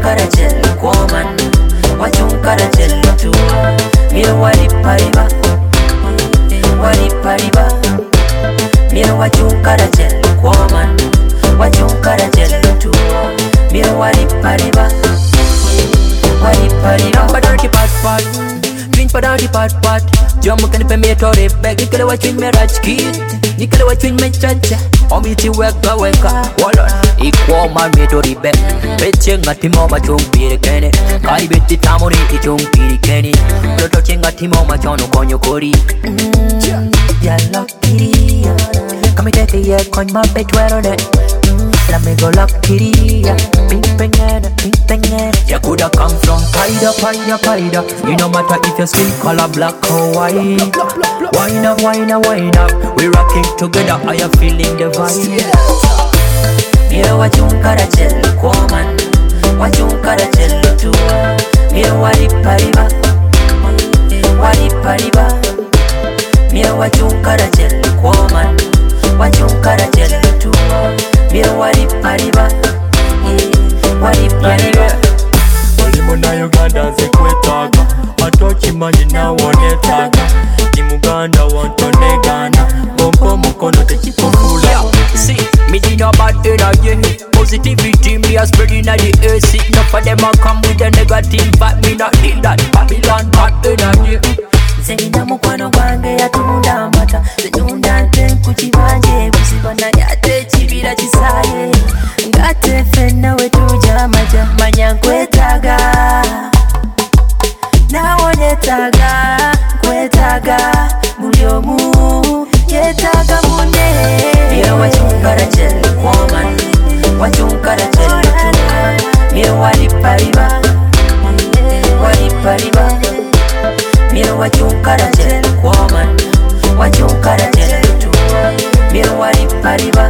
wachunkara jel woman, wachunkara jel tu. Mira wali pariba, wali pariba. Mira wachunkara jel woman, wachunkara jel tu. Mira wali pariba, wali pariba. Padati pat pat, twin padati pat pat. Jamu kani pe me tore bag, nikele wa twin me rajkit, nikele wa twin me chacha. Omiti weka weka, walon. Ikwo man me tori bag, beche ngati mama chumpire kene. Kai beti tamori ichumpire kene. Loto chengati mama chono konyo kori. Ya lucky, come take a coin my bed where on it. Let me go lucky, ping pingana. You coulda come from Paida. You no matter if you skin color black or white. Wine up, we rocking together. Are you feeling the vibe? Mira wachunkara jel woman, wachunkara jel tu. Mira wali pariba, wali pariba. Mira wachunkara jel woman, wachunkara jel tu. Mira wali pariba, wali pariba. Muna Uganda zekwetaga atochi manyi na wonetaga ni Muganda wantonegana bombo mukono tekipokula. See, me did no bad energy, positivity me a spreading at the AC. Enough of them a come with the negative vibe, me not need that Babylon bad energy. Zenina mukwano gwange yatunda amata, zetunda nte kukibanje busibana yate chibira chisaye. Ngate fena wetuja maja manya nkwetaga, nawonetaga nkwetaga, mulyomu yetaga mune. Mira wachunkara jel woman, wachunkara jel tu. Mira wali pariba, wali pariba. Mira wachunkara jel woman, wachunkara jel tu. Mira wali pariba.